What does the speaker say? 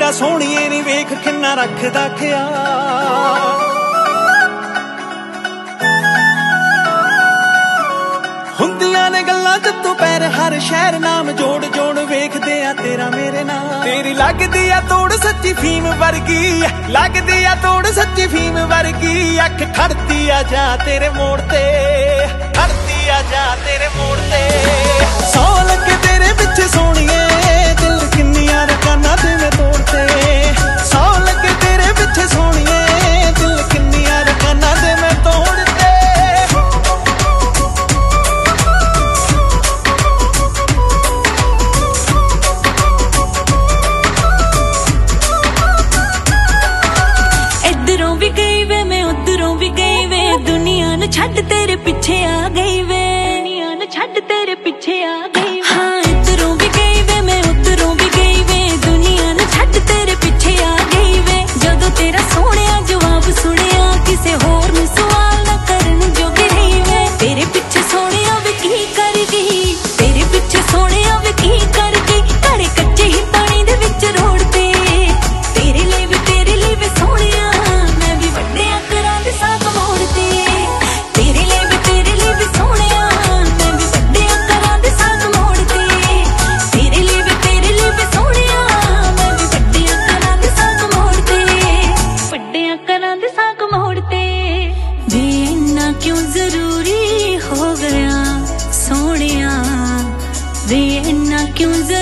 ਤੇਰਾ ਸੋਹਣੀਏ ਨੀ ਵੇਖ ਕਿੰਨਾ ਰੱਖਦਾ ਖਿਆਲ। ਹੁੰਦੀਆਂ ਨੇ ਗੱਲਾਂ ਜੱਤੋਂ ਪੈਰ ਹਰ ਸ਼ਹਿਰ ਨਾਮ ਜੋੜ ਜੋੜ ਵੇਖਦੇ ਆ ਤੇਰਾ ਮੇਰੇ ਨਾਲ। ਤੇਰੀ ਲੱਗਦੀ ਆ ਤੋੜ ਸੱਚੀ ਫੀਮ ਵਰਗੀ, ਲੱਗਦੀ ਆ ਤੋੜ ਸੱਚੀ ਫੀਮ ਵਰਗੀ। ਅੱਖ ਖੜਦੀ ਆ ਜਾ ਤੇਰੇ ਮੋੜ ਤੇ, ਖੜਦੀ ਆ ਜਾ ਤੇਰੇ ਮੋੜ ਤੇ। ਸੌ ਲੱਗੇ ਤੇਰੇ ਪਿੱਛੇ ਸੋਹਣੀਏ ਦਿਲ ਕਿੰਨੀਆਂ ਰਕਾਨਾਂ ਤੇ ਮੈਂ ਤੋੜਤੇ। ਸੌ ਲੱਗੇ ਤੇਰੇ ਪਿੱਛੇ ਸੋਹਣੀਏ ਦਿਲ ਕਿੰਨੀਆਂ ਰਕਾਨਾਂ ਤੇ ਮੈਂ ਤੋੜਤੇ। ਛੱਡ ਤੇਰੇ ਪਿੱਛੇ ਆ ਗਈ ਵੇ, ਦੁਨੀਆ ਨੂੰ ਛੱਡ ਤੇਰੇ ਪਿੱਛੇ ਆ ਗਈ। ਹਾਂ ਇੱਧਰੋਂ ਵੀ ਗਈ ਵੇ ਮੈਂ ਉੱਧਰੋਂ ਵੀ ਗਈ ਵੇ, ਦੁਨੀਆ ਨੂੰ ਛੱਡ ਤੇਰੇ ਪਿੱਛੇ ਆ ਗਈ ਵੇ। ਜਦੋਂ ਤੇਰਾ ਸੋਹਣਿਆ ਜਵਾਬ ਸੁਣਿਆ ਕਿਸੇ ਹੋਰ ਨੂੰ ਸਵਾਲ ਨਾ ਕਰਨ ਜੋਗੀ ਰਹੀ ਵੇ। ਤੇਰੇ ਪਿੱਛੇ ਸੋਹਣਿਆ ਵੇ ਕੀ ਕਰ ਗਈ, ਤੇਰੇ ਪਿੱਛੇ ਸੋਹਣਿਆ ਵੇ ਕੀ ਕਰ ਗਈ। ਘਰੇ ਕੱਚੇ ਹੀ ਪਾਣੀ ਦੇ ਵਿੱਚ ਰੋੜਦੇ, ਤੇਰੇ ਲਈ ਵੇ ਸੋਹਣਿਆ ਮੈਂ ਵੀ ਵੱਡਿਆਂ ਘਰਾਂ ਦੇ ਸਾਥ ਮੋੜਦੇ। क्यों जरूरी हो गया सोनिया वे इन्ना क्यों